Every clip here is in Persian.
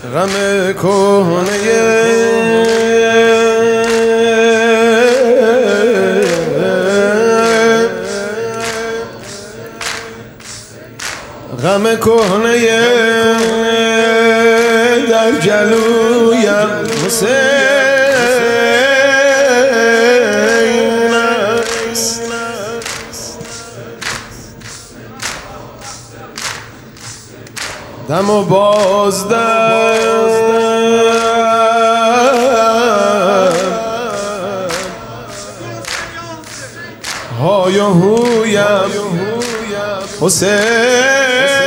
غم کهنه غم کهنه در گلویم حسین است. دم و بازدم های و هویم حسین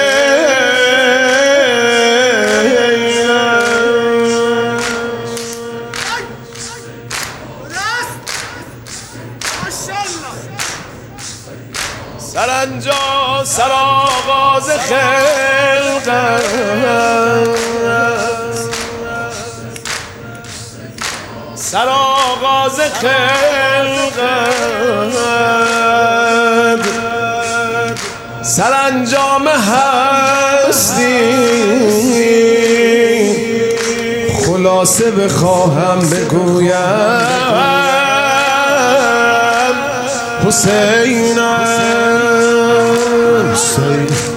سرانجام سرآغاز خلقت سرآغاز خلقت سرانجام هستی خلاصه بخواهم بگویم حسین